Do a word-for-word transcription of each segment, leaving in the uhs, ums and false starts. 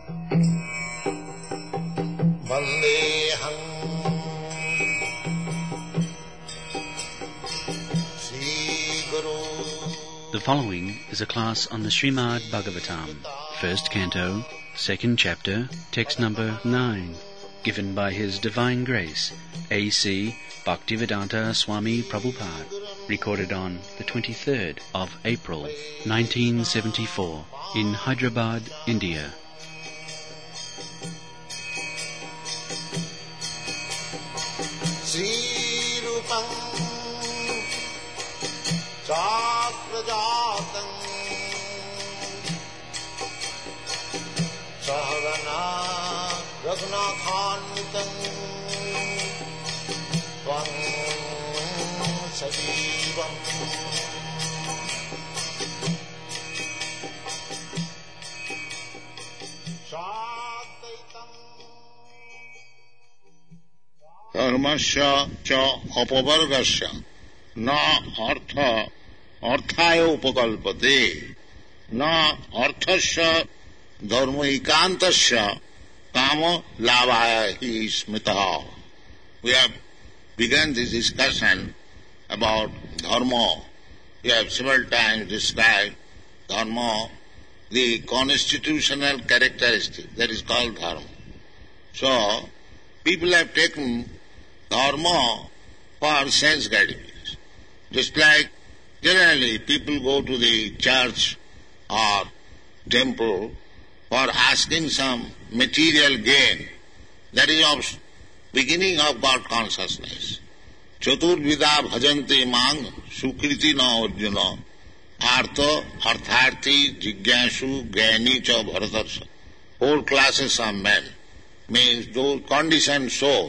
Vandeham Sri Guru. The following is a class on the Srimad Bhagavatam, first canto, second chapter, text number nine, given by His Divine Grace, A C Bhaktivedanta Swami Prabhupada, recorded on the twenty-third of April, nineteen seventy-four, in Hyderabad, India. Sri Rupam Chakrajatam Sahagana Raghunathanvitam Tvam Sajivam Sadaitam Dharmasya cha apavargasya na artha arthaya upakalpate na arthasya dharmaikantasya kama lavaya hi smitaha. We have begun this discussion about dharma. We have several times described dharma, the constitutional characteristic that is called dharma. So, people have taken dharma for sense gratification. Just like generally people go to the church or temple for asking some material gain. That is of beginning of God consciousness. Chaturvida bhajante mang sukriti na arjuna artha artharthi jigyasu gyani cha bharatarsha. Four classes of men means those conditioned soul,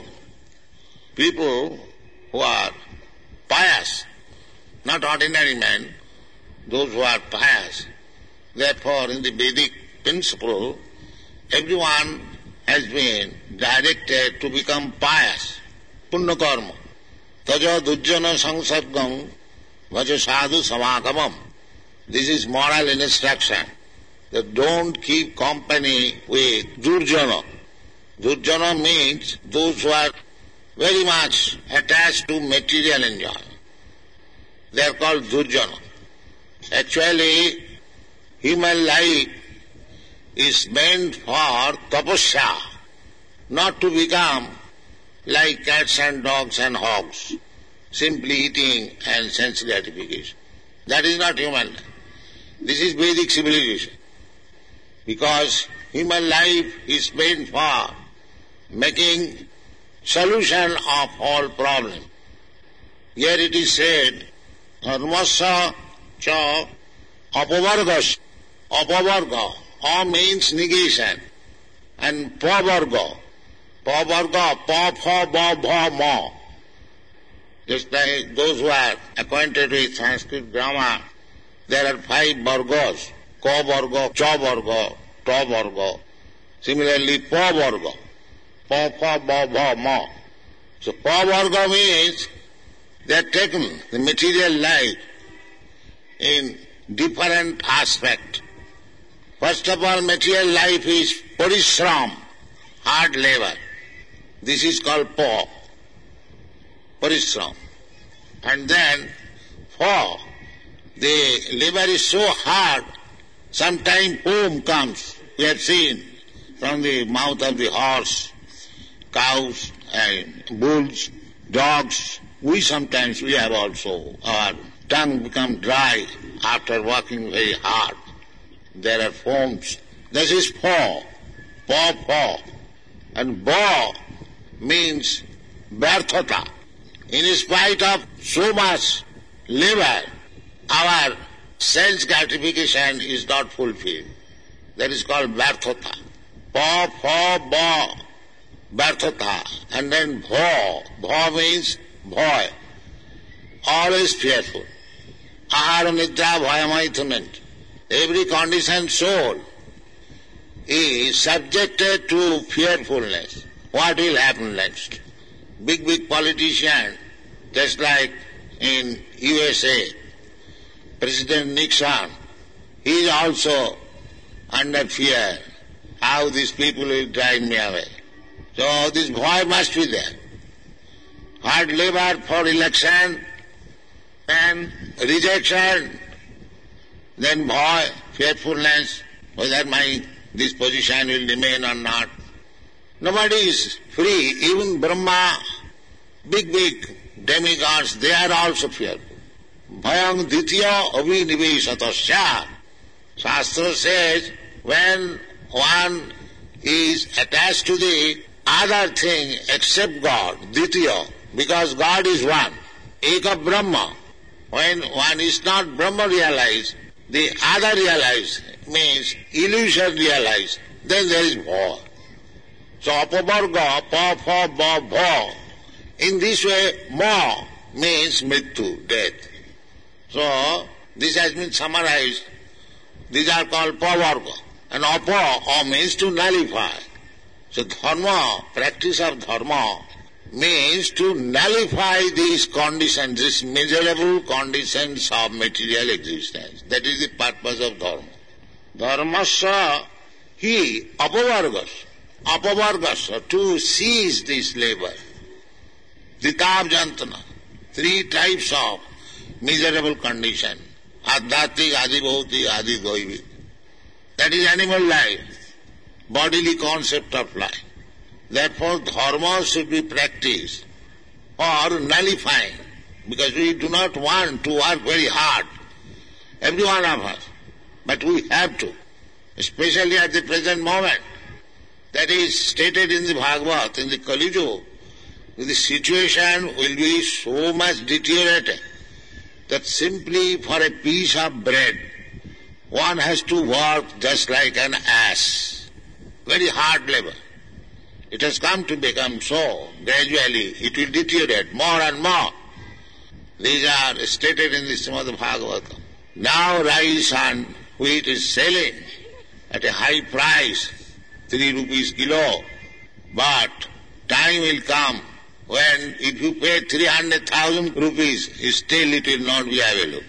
people who are pious, not ordinary men, those who are pious. Therefore, in the Vedic principle, everyone has been directed to become pious. Punna karma. Taja dujjana sangsargam vaja sadhu samagamam. This is moral instruction, that don't keep company with durjana. Durjana means those who are very much attached to material enjoyment. They are called durjana. Actually, human life is meant for tapasya, not to become like cats and dogs and hogs, simply eating and sense gratification. That is not human life. This is Vedic civilization. Because human life is meant for making solution of all problems. Here it is said, dharmasya cha apavargas. Apavarga. A means negation. And pavarga. Pavarga, pa, pha, ba, bha, ma. Just like those who are acquainted with Sanskrit grammar, there are five vargas. Ka varga, cha varga, ta varga. Similarly, pa varga. Pa, pha, ba, bha, ma. So, pa varga means they have taken the material life in different aspect. First of all, material life is parishram, hard labor. This is called pa, parishram. And then, pha, the labor is so hard, sometimes foam comes. We have seen from the mouth of the horse, cows and bulls, dogs. We sometimes, we have also, our tongue become dry after working very hard. There are foams. This is pha, pa, pha. And ba means vyarthata. In spite of so much labor, our sense gratification is not fulfilled. That is called vyarthata. Pa, pha, ba, vyarthata. And then bha. Bha means bhoy. Always fearful. Ahara nidra bhayamaithunant. Every conditioned soul is subjected to fearfulness. What will happen next? Big, big politician, just like in U S A, President Nixon, he is also under fear. how these people will drive me away. So this boy must be there. Hard labor for election and rejection, then boy, fearfulness, whether my this position will remain or not. Nobody is free. Even Brahma, big, big demigods, they are also fearful. Bhayang ditya avinivesatasya. Shastra says, when one is attached to the other thing except God, ditya, because God is one, eka Brahma. When one is not Brahma realized, the other realized, means illusion realized, then there is war. So apavarga, pa, fa, ba, bha. In this way, ma means mrityu, death. So this has been summarized. These are called pavarga. And apa, a means to nullify. So dharma, practice of dharma, means to nullify these conditions, these miserable conditions of material existence. That is the purpose of dharma. Dharmasya hi apavargas. Apavargas, to cease this labor. Ditab jantana, three types of miserable condition. Adhyatmik, adhibhautik, adhidoivik. That is animal life, bodily concept of life. Therefore, dharma should be practiced or nullifying, because we do not want to work very hard, every one of us, but we have to, especially at the present moment. That is stated in the Bhagavad, in the Kali Yuga, the situation will be so much deteriorated that simply for a piece of bread, one has to work just like an ass, very hard labor. It has come to become so. Gradually it will deteriorate more and more. These are stated in the Srimad Bhagavatam. Now rice and wheat is selling at a high price, three rupees kilo. But time will come when if you pay three hundred thousand rupees, still it will not be available.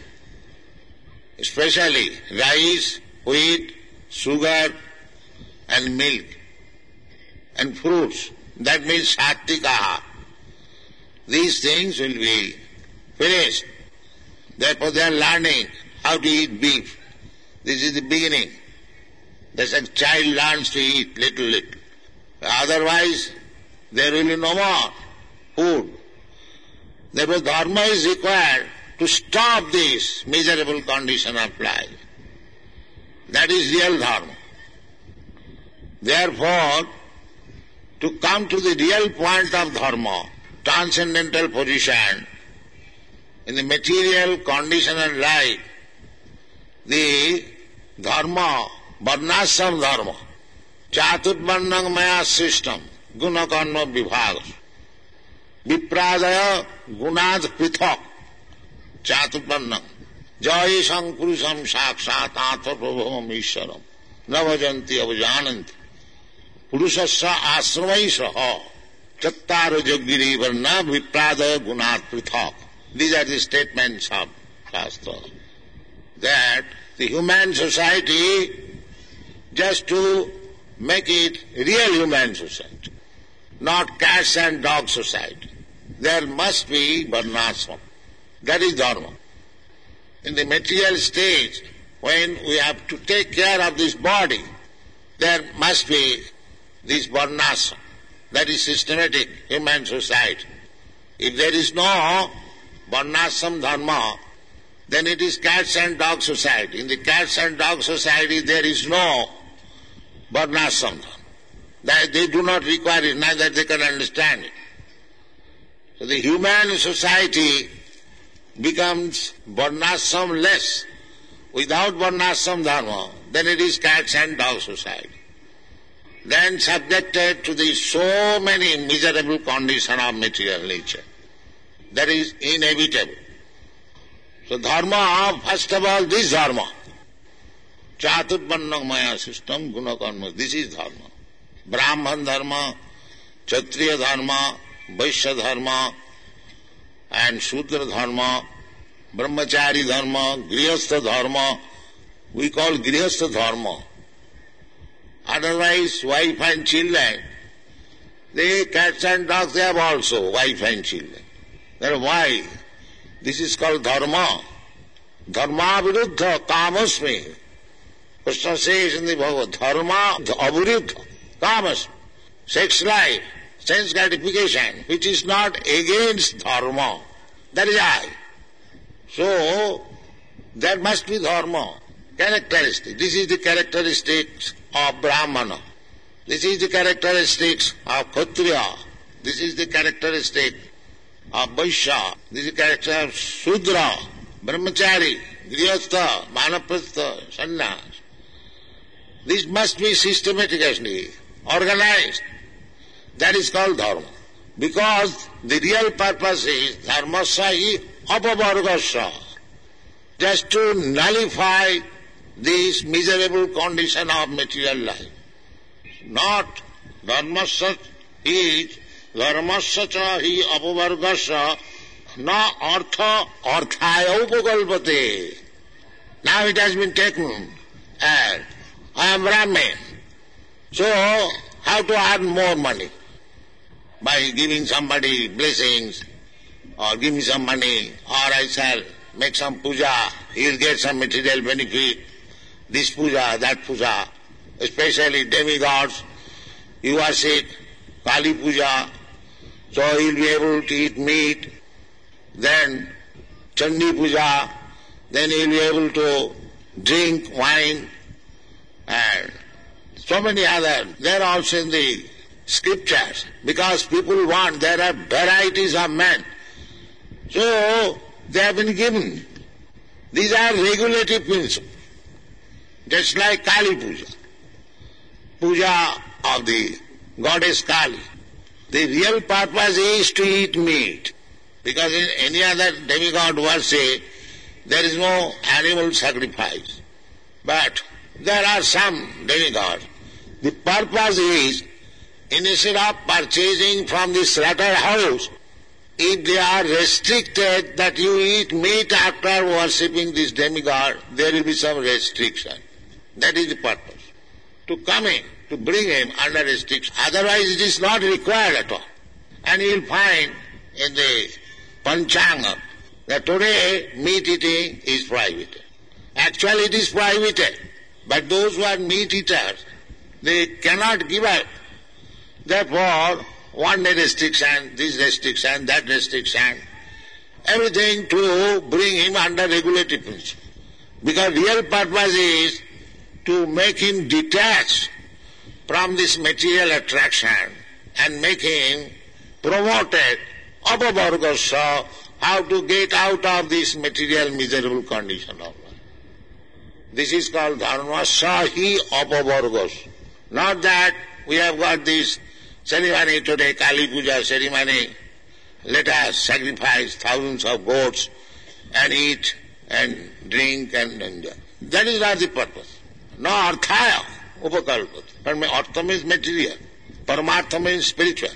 Especially rice, wheat, sugar and milk and fruits. That means sattikaha. These things will be finished. Therefore they are learning how to eat beef. This is the beginning. That's a child learns to eat little little. Otherwise there will be no more food. Therefore dharma is required to stop this miserable condition of life. That is real dharma. Therefore, to come to the real point of dharma, transcendental position, in the material conditional life, the dharma, varnashram dharma, chaturvarnam maya system, guna karma vibhagas, vipradaya gunad prithak, chaturvarnam, jayesam purusham sakshat atmaprabhavam ishwaram, navajanti avajananti, purushasya asramai saha, chattara jagiri varna vipradaya gunad prithak. These are the statements of Shastra. That the human society, just to make it real human society, not cats and dog society, there must be varnashram. That is dharma. In the material stage, when we have to take care of this body, there must be this varnashram. That is systematic human society. If there is no varnashram dharma, then it is cats and dog society. In the cats and dog society there is no varnashram dharma. They do not require it, neither they can understand it. So the human society becomes varnashram-less. Without varnashram dharma, then it is cats and dog society. Then subjected to the so many miserable conditions of material nature. That is inevitable. So dharma, first of all, this dharma. Chaturvarnam maya system, guna karma. This is dharma. Brahman dharma, Kshatriya dharma, Vaishya dharma, and Shudra dharma, Brahmachari dharma, Grihastha dharma. We call Grihastha dharma. Otherwise, wife and children, the cats and dogs, they have also wife and children. Then why? This is called dharma. Dharma viruddha kamasmi. Krishna says in the Bhagavad, dharma aviruddha kamasmi. Sex life, sense gratification, which is not against dharma. That is I. So, there must be dharma. Characteristic. This is the characteristics of Brahmana. This is the characteristics of Kshatriya. This is the characteristic of Vaishya. This is the character of Shudra, Brahmachari, Grihastha, Vanaprastha, Sannyas. This must be systematically organized. That is called dharma. Because the real purpose is dharmasya hi apavargasya. Just to nullify this miserable condition of material life. Not dharmasya is dharmasya cha hi apavargasya na artha arthaya upakalpate. Now it has been taken as I am Brahmin. So how to earn more money? By giving somebody blessings, or give me some money, or I shall make some puja, he will get some material benefit. This puja, that puja, especially demigods, you worship Kali puja, so he will be able to eat meat. Then Chandi puja, then he will be able to drink wine, and so many other. They are also in the scriptures, because people want, there are varieties of men. So, they have been given. These are regulative principles. Just like Kali Puja. Puja of the goddess Kali. The real purpose is to eat meat. Because in any other demigod worship, there is no animal sacrifice. But there are some demigods. The purpose is, instead of purchasing from the slaughterhouse, if they are restricted that you eat meat after worshipping this demigod, there will be some restriction. That is the purpose. To come in, to bring him under restriction. Otherwise it is not required at all. And you will find in the Panchanga that today meat eating is prohibited. Actually it is prohibited. But those who are meat eaters, they cannot give up. Therefore, one day restriction, this restriction, that restriction, everything to bring him under regulative principle. Because real purpose is to make him detached from this material attraction and make him promoted apavargasya, how to get out of this material miserable condition of life. This is called dharmasya hi apavargasya. Not that we have got this ceremony today, Kali Puja ceremony, let us sacrifice thousands of goats and eat and drink and enjoy. That is not the purpose. No arthaya upakalpata. But artha means material, paramartha means spiritual.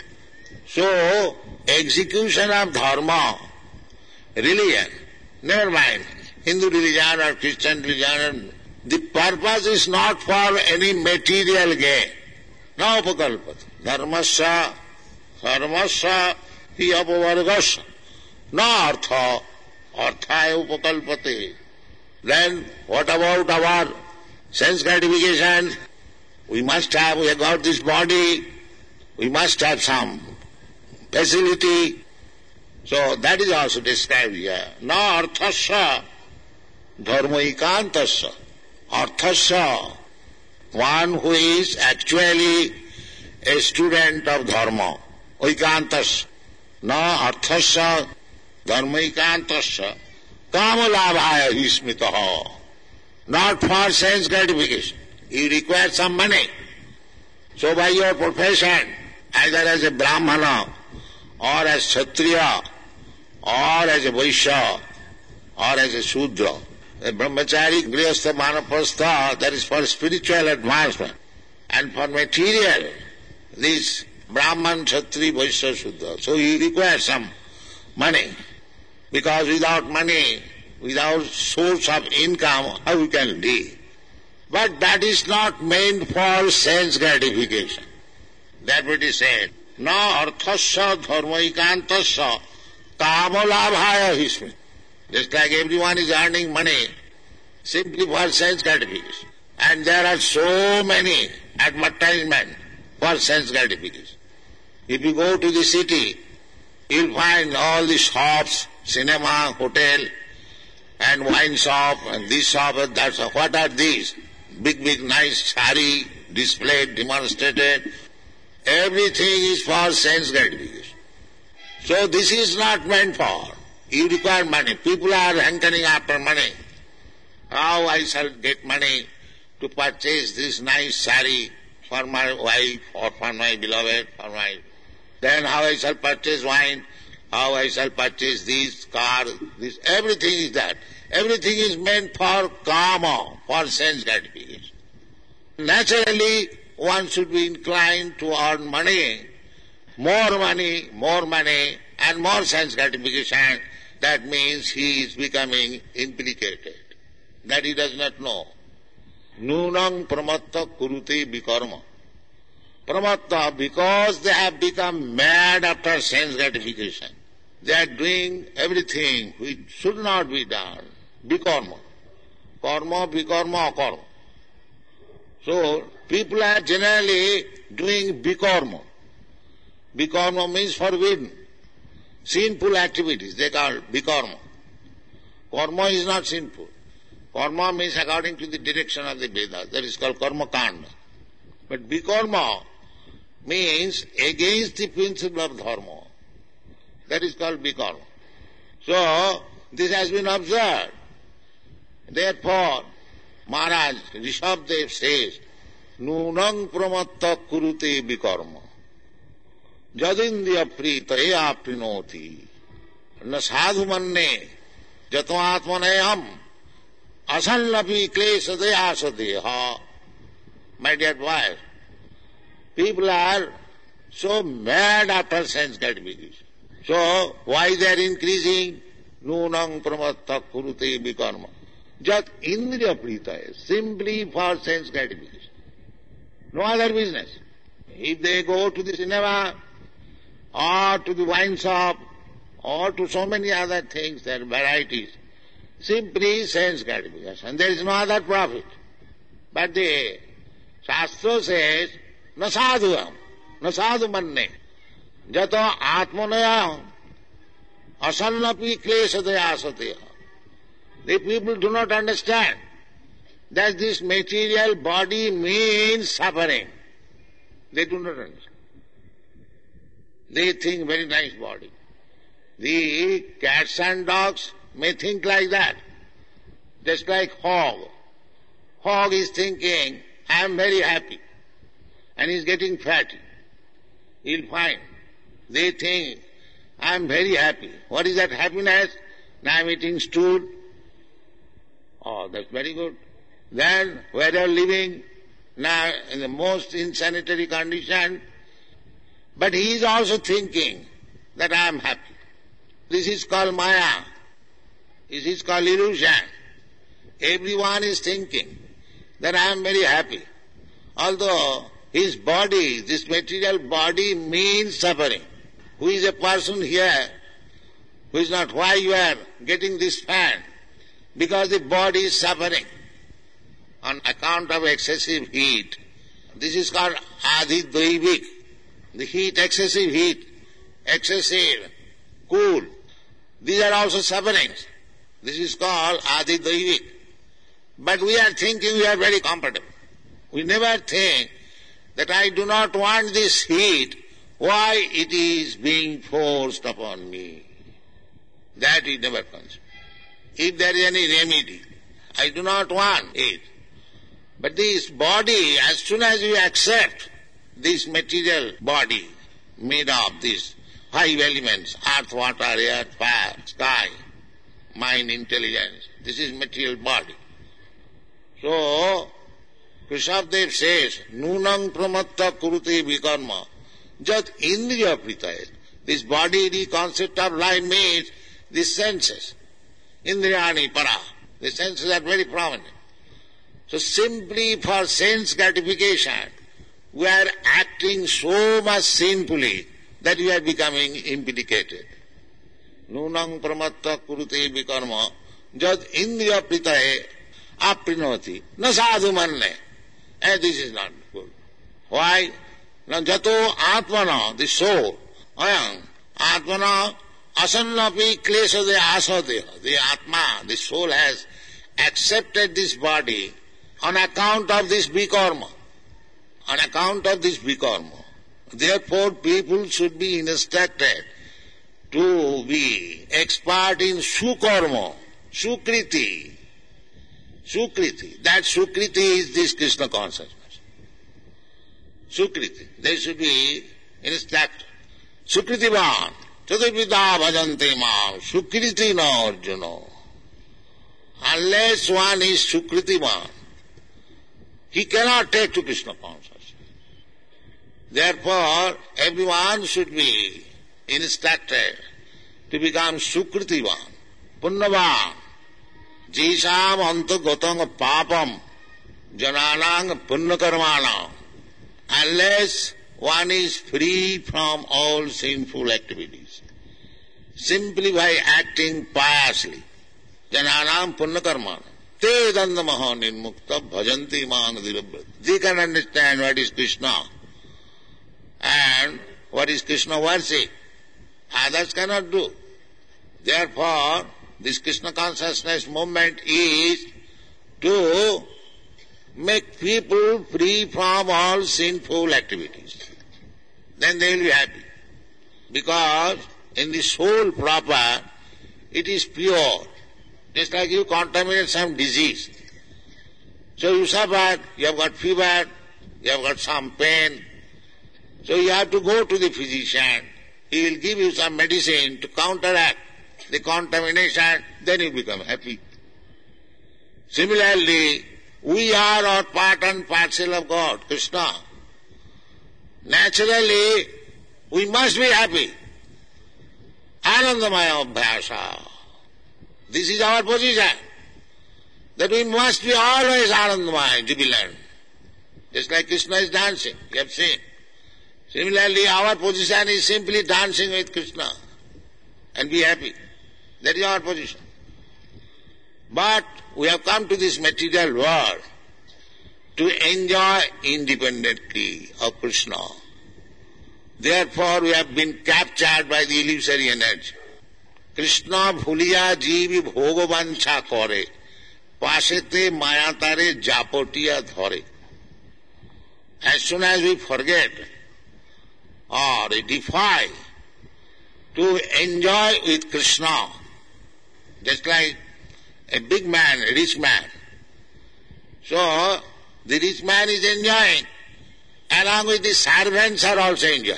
So, execution of dharma, religion, never mind, Hindu religion or Christian religion, the purpose is not for any material gain. No upakalpata. Dharmasya, dharmasya hi apavargasya. No artha, arthaya upakalpate. Then what about our sense gratification? We must have, we have got this body, we must have some facility. So that is also described here. Na arthasya dharmaikantasya. Arthasya, one who is actually a student of dharma. Oikeantasya. Na arthasya dharmaikantasya kamalabhaya vismitaha. Not for sense gratification. You require some money. So by your profession, either as a Brahmana, or as Kshatriya, or as a Vaishya, or as a Shudra, a Brahmachari, Grihastha, Vanaprastha, that is for spiritual advancement. And for material, this Brahman, Kshatri, Vaishya, Shudra. So you require some money. Because without money, without source of income, how we can live? But that is not meant for sense gratification. That what he said. Na arthasya dharmaikantasya kamalabhaya hismi. Just like everyone is earning money simply for sense gratification. And there are so many advertisements for sense gratification. If you go to the city, you'll find all the shops, cinema, hotel, and wine shop, and this shop and that shop. What are these? Big, big, nice sari displayed, demonstrated. Everything is for sense gratification. So this is not meant for. You require money. People are hankering after money. How I shall get money to purchase this nice sari for my wife or for my beloved, for my... Then how I shall purchase wine, how I shall purchase this car, this, everything is that. Everything is meant for kama, for sense gratification. Naturally, one should be inclined to earn money, more money, more money, and more sense gratification. That means he is becoming implicated, that he does not know. Nunang pramatta kurute vikarma. Pramatta, because they have become mad after sense gratification. They are doing everything which should not be done. Vikarma. Karma, vikarma, akarma. So, people are generally doing vikarma. Vikarma means forbidden. Sinful activities, they call vikarma. Karma is not sinful. Karma means according to the direction of the Vedas. That is called karma kanda. But vikarma means against the principle of dharma. That is called vikarma. So, this has been observed. Therefore, Maharaj Rishabdev says, Nunang pramatta kurute vikarma. Jadindriya pritaya prinoti. Na sadhu manne jato atmanayam asallapi klesade asadeha. My dear boys, people are so mad after sense gratification. So, why they are increasing? Nunang pramatta kurute vikarma. Jat indriya pritaya, simply for sense gratification. No other business. If they go to the cinema, or to the wine shop, or to so many other things, there are varieties, simply sense gratification. There is no other profit. But the Shastra says, na sadhuam, na sadhu manne, jato atmanayam, asallapi klesadaya sateha. The people do not understand that this material body means suffering. They do not understand. They think very nice body. The cats and dogs may think like that. Just like hog. Hog is thinking, I am very happy. And he is getting fat. He'll find. They think, I am very happy. What is that happiness? Now I am eating stool. Oh, that's very good. Then, where you are living, now in the most insanitary condition, but he is also thinking that I am happy. This is called maya. This is called illusion. Everyone is thinking that I am very happy. Although his body, this material body means suffering. Who is a person here who is not, why you are getting this fan? Because the body is suffering on account of excessive heat. This is called adhidaivik. The heat, excessive heat, excessive cool. These are also sufferings. This is called adhidaivik. But we are thinking we are very comfortable. We never think that I do not want this heat. Why it is being forced upon me? That we never consider. If there is any remedy, I do not want it. But this body, as soon as you accept this material body made of these five elements, earth, water, air, fire, sky, mind, intelligence, this is material body. So, Rishabdev says, Nunang pramatta kurute vikarma, jat indriya pritaya. This body, the concept of life means the senses. Indriyani para. The senses are very prominent. So simply for sense gratification, we are acting so much sinfully that we are becoming implicated. Nunang pramatta kurute vikarma jad indriya pritaye aprinoti na sadhu manne. And this is not good. Why? Now jato atmana, the soul, ayam, atmana asannapi klesha de asadeha. The atma, the soul has accepted this body on account of this vikarma. On account of this vikarma. Therefore people should be instructed to be expert in sukarma, sukriti. Sukriti. That sukriti is this Krishna consciousness. Sukriti. They should be instructed. Sukritivan. Chaturbhida bhajante mam. Sukriti na Arjuna. Unless one is sukritivan, he cannot take to Krishna consciousness. Therefore, everyone should be instructed to become sukritivan, punnavan, jisam antagatang papam, jananang punnakarmanam. Unless one is free from all sinful activities, simply by acting piously, jananam punnakarmanam. Te dandamaha nirmukta bhajanti manadirabrata. They can understand what is Krishna and what is Krishna worship. Others cannot do. Therefore, this Krishna consciousness movement is to make people free from all sinful activities. Then they will be happy. Because in the soul proper, it is pure. Just like you contaminate some disease. So you suffer, you have got fever, you have got some pain. So you have to go to the physician. He will give you some medicine to counteract the contamination, then you become happy. Similarly, we are all part and parcel of God, Krishna. Naturally, we must be happy. Anandamaya abhyasa. This is our position, that we must be always Anandamaya, jubilant. Just like Krishna is dancing, you have seen. Similarly, our position is simply dancing with Krishna and be happy. That is our position. But we have come to this material world to enjoy independently of Krishna. Therefore, we have been captured by the illusory energy. Krishna bhuliya jivi bhogovancha kore, pasete mayatare japotiya dhore. As soon as we forget or defy to enjoy with Krishna, just like a big man, a rich man. So, the rich man is enjoying, along with the servants are also enjoying.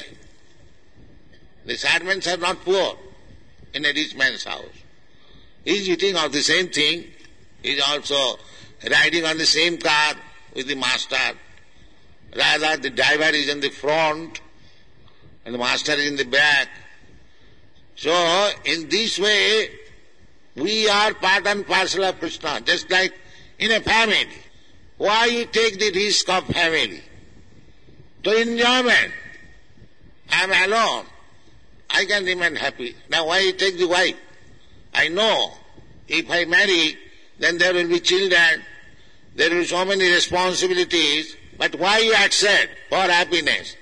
The servants are not poor in a rich man's house. He is eating of the same thing, he is also riding on the same car with the master. Rather, the driver is in the front and the master is in the back. So, in this way, we are part and parcel of Krishna, just like in a family. Why you take the risk of family? To enjoyment. I am alone. I can remain happy. Now why you take the wife? I know if I marry, then there will be children, there will be so many responsibilities, but why you accept for happiness?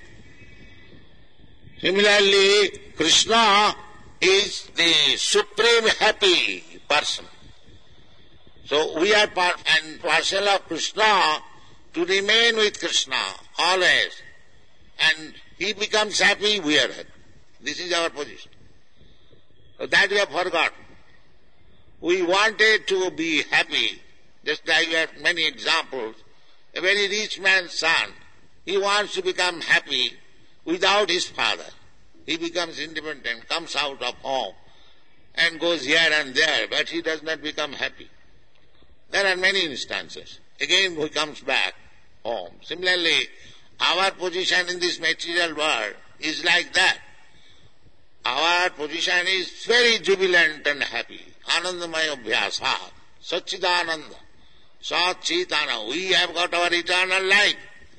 Similarly, Krishna is the supreme happy person. So we are part and parcel of Krishna to remain with Krishna always. And he becomes happy, we are happy. This is our position. So that we have forgotten. We wanted to be happy, just like we have many examples. A very rich man's son, he wants to become happy without his father. He becomes independent, comes out of home and goes here and there, but he does not become happy. There are many instances. Again he comes back home. Similarly, our position in this material world is like that. Our position is very jubilant and happy. Anandamaya abhyasa, Satchidananda. Sat, Chit, Anand. We have got our eternal life.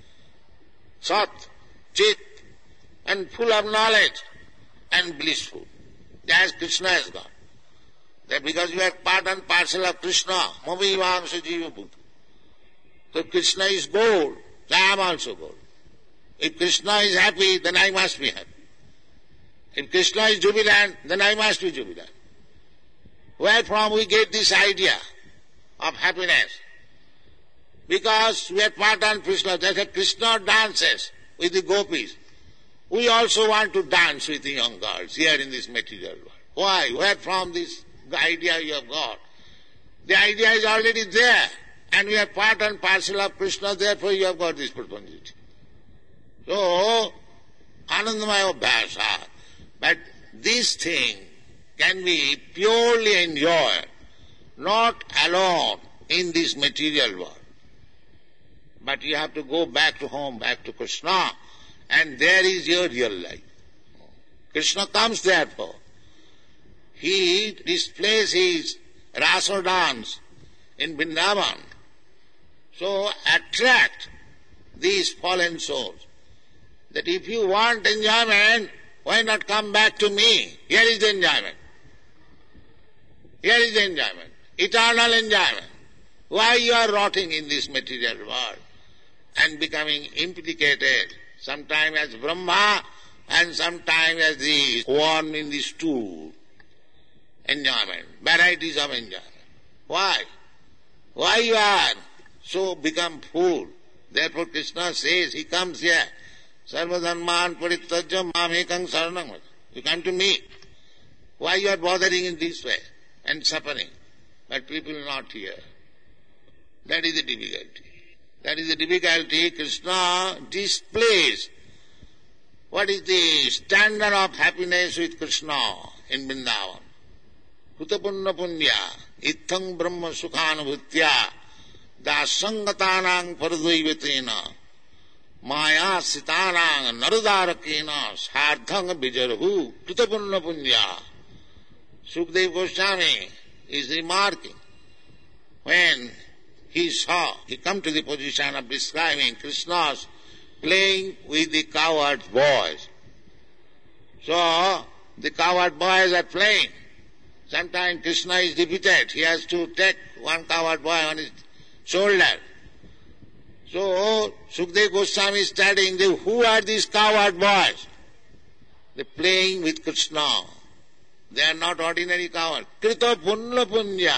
Sat, Chit, and full of knowledge and blissful. As Krishna has got. That because you are part and parcel of Krishna, Mami Vamsa Jiva Bhuta. So Krishna is gold, so I am also gold. If Krishna is happy, then I must be happy. If Krishna is jubilant, then I must be jubilant. Where from we get this idea of happiness? Because we are part and Krishna. That's why Krishna dances with the gopis. We also want to dance with the young girls here in this material world. Why? Where from this idea you have got? The idea is already there. And we are part and parcel of Krishna, therefore you have got this propensity. So, Anandamaya Abhyasa. But this thing can be purely enjoyed, not alone in this material world. But you have to go back to home, back to Krishna, and there is your real life. Krishna comes therefore. He displays his rasa dance in Vrindavan. So attract these fallen souls. That if you want enjoyment, why not come back to me? Here is the enjoyment. Here is the enjoyment. Eternal enjoyment. Why you are rotting in this material world and becoming implicated, sometime as Brahma and sometime as the worm in the stool. Enjoyment, varieties of enjoyment. Why? Why you are so become fool? Therefore Krishna says, he comes here. Sarvadharman parittajya mamekang saranam. You come to me. Why you are bothering in this way and suffering? But people not hear. That is the difficulty. That is the difficulty. Krishna displays what is the standard of happiness with Krishna in Vrindavan. Kutapunna punya, ithang brahma sukhanubhutya, dasangatanang paradvaivatena, maya sitanang narudarakena, sardhang bijarhu, kutapunna punya. Sukadeva Goswami is remarking, when he saw, he come to the position of describing Krishna's playing with the cowherd boys. So, the cowherd boys are playing. Sometimes Krishna is defeated. He has to take one cowherd boy on his shoulder. So, Sukadeva Goswami is studying, the, who are these cowherd boys? They are playing with Krishna. They are not ordinary cowards. Krita punna punya.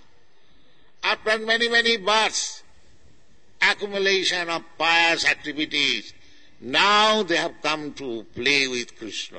After many, many births, accumulation of pious activities, now they have come to play with Krishna.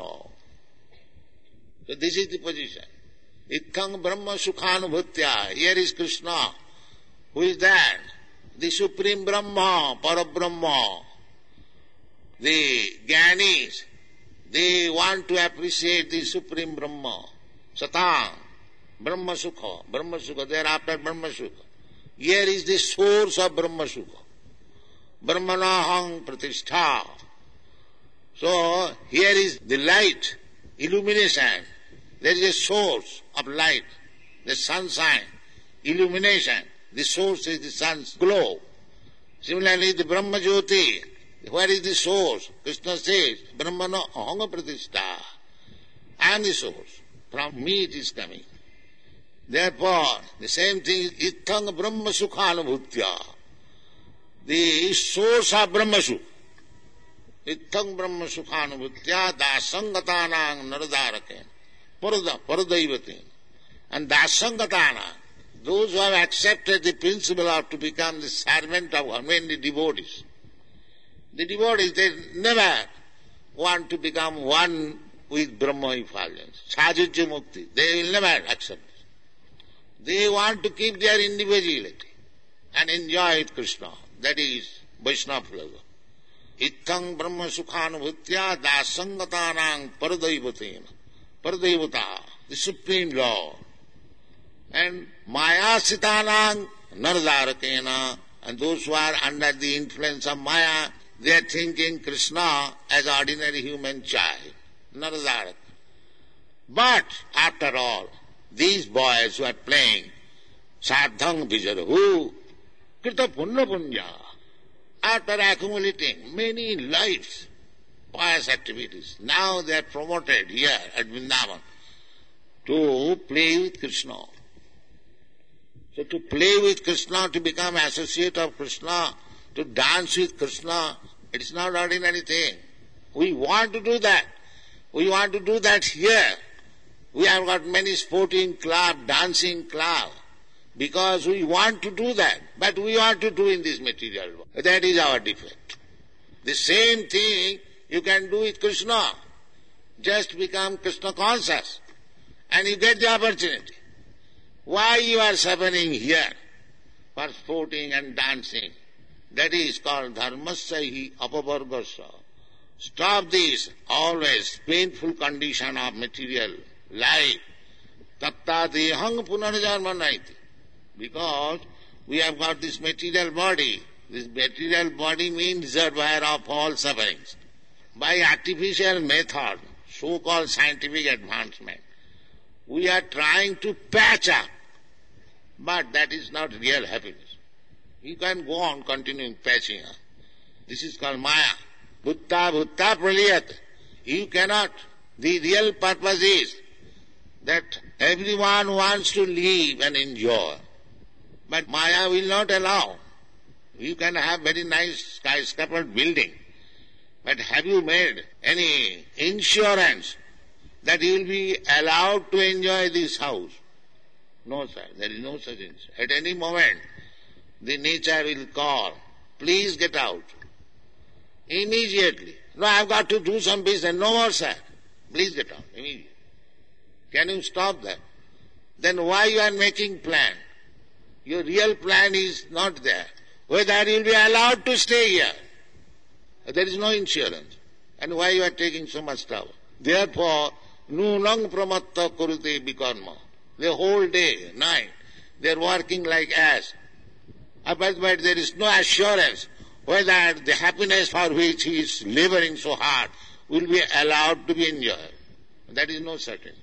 So this is the position. Ithang Brahma Sukhanubhutya. Here is Krishna. Who is that? The Supreme Brahma, Parabrahma. The Jnanis, they want to appreciate the Supreme Brahma. Satang, Brahma Sukha, Brahma Sukha, thereafter Brahma Sukha. Here is the source of Brahma Sukha. Brahmanahang Pratishtha. So, here is the light, illumination. There is a source of light, the sunshine, illumination. The source is the sun's glow. Similarly, the Brahma Jyoti, where is the source? Krishna says, Brahmana ahanga pratishtha. I am the source. From me it is coming. Therefore, the same thing is Ithang Brahma Sukhanubhutya. The source of Brahma Sukha. Ithang Brahma Sukhanubhutya dasangatanang naradaraken. Parada, paradaivatin. And dasangatana, those who have accepted the principle of to become the servant of God, mainly devotees. The devotees, they never want to become one with Brahma effulgence. Sajujya Mukti. They will never accept this. They want to keep their individuality and enjoy Krishna. That is Vaishnava philosophy. Ithang Brahma Sukhanubhutya dasangatanang paradaivatena. Paradevata, the Supreme Lord. And Maya Sitanang Naradarakena, and those who are under the influence of Maya, they are thinking Krishna as ordinary human child. Naradarak. But after all, these boys who are playing Sardhang Vijarhu, Krita punna punya. After accumulating many lives, pious activities, now they are promoted here at Vrindavan to play with Krishna. So to play with Krishna, to become associate of Krishna, to dance with Krishna, it is not ordinary thing. We want to do that. We want to do that here. We have got many sporting club, dancing club, because we want to do that. But we want to do in this material world. That is our defect. The same thing you can do with Krishna. Just become Krishna conscious and you get the opportunity. Why you are suffering here for sporting and dancing? That is called dharmasya hi apavargasya. Stop this always painful condition of material life. Tatta dehang punarjanma naiti. Because we have got this material body. This material body means reservoir of all sufferings. By artificial method, so-called scientific advancement, we are trying to patch up. But that is not real happiness. You can go on continuing patching up. This is called maya. Bhutta bhutta praliyat. You cannot. The real purpose is that everyone wants to live and enjoy. But maya will not allow. You can have very nice skyscraper building. But have you made any insurance that you will be allowed to enjoy this house? No, sir. There is no such insurance. At any moment, the nature will call, please get out. Immediately. No, I have got to do some business. No more, sir. Please get out. Immediately. Can you stop that? Then why you are making plan? Your real plan is not there. Whether you will be allowed to stay here. There is no insurance. And why you are taking so much trouble? Therefore, nunang pramatta kurute bikarma. The whole day, night, they are working like ass. But there is no assurance whether the happiness for which he is laboring so hard will be allowed to be enjoyed. That is no certainty.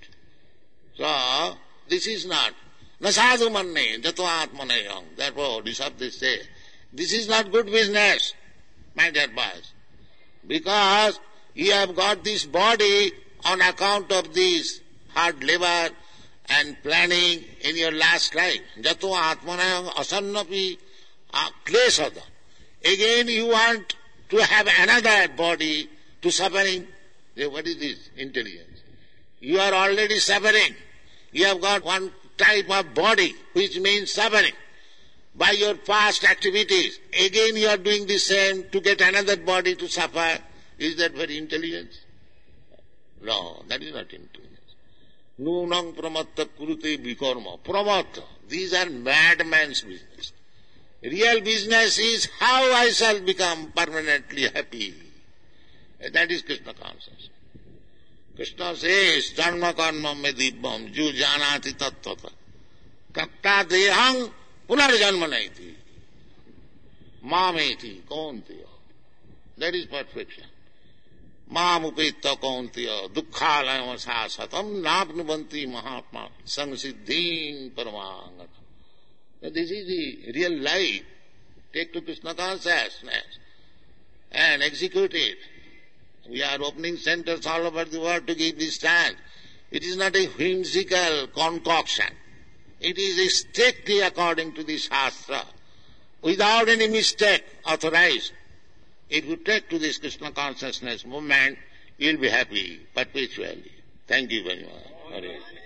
So, this is not. Na sadhu manne, jato atmanayam. Therefore, Rishabh say, this is not good business, my dear boys. Because you have got this body on account of this hard labor and planning in your last life. Jato atmanayam asannapi klesada. Again you want to have another body to suffering. What is this intelligence? You are already suffering. You have got one type of body which means suffering. By your past activities, again you are doing the same to get another body to suffer. Is that very intelligence? No, that is not intelligence. Nunang pramatta kurute bikarma. Pramatta. These are madman's business. Real business is how I shall become permanently happy. That is Krishna consciousness. Krishna says, Dharma karma me dibbam, ju janati tattvata. Katta dehang punarjanma naiti. Mameti kauntiya. That is perfection. Mam upetta kauntiya, dukkhalayam sasatam, napnubanti mahatma, samsiddhim paramangata. This is the real life. Take to Krishna consciousness and execute it. We are opening centers all over the world to give this stand. It is not a whimsical concoction. It is strictly according to the Shastra, without any mistake authorized. If you take to this Krishna consciousness movement, you will be happy perpetually. Thank you very much.